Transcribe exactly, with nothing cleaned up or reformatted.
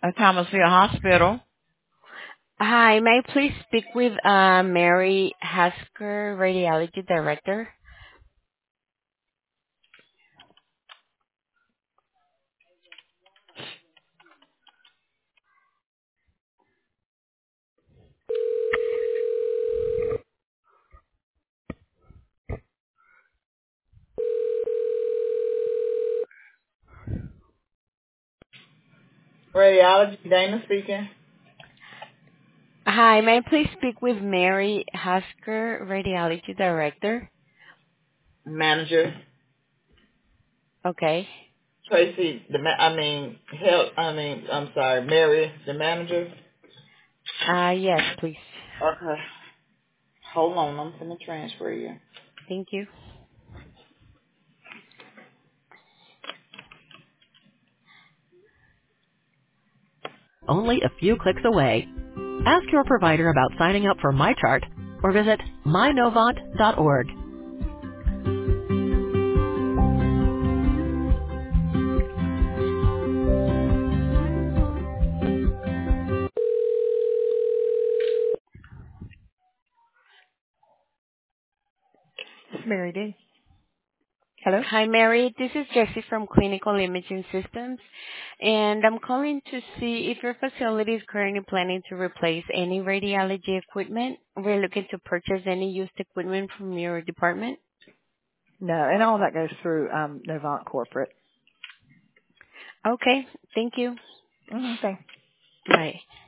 Thomasville Hospital. Hi, may I please speak with uh, Mary Hasker, Radiology Director? Radiology, Dana speaking. Hi, may I please speak with Mary Hasker, Radiology Director? Manager. Okay. Tracy, the ma- I mean, help, I mean, I'm sorry, Mary, the manager. Uh, yes, please. Okay. Hold on, I'm going to transfer you. Thank you. Only a few clicks away. Ask your provider about signing up for MyChart or visit my novant dot org. It's Mary D. Hello? Hi, Mary. This is Jessie from Clinical Imaging Systems, and I'm calling to see if your facility is currently planning to replace any radiology equipment. We're looking to purchase any used equipment from your department. No, and all that goes through um, Novant Corporate. Okay. Thank you. Mm-hmm, thanks. Bye.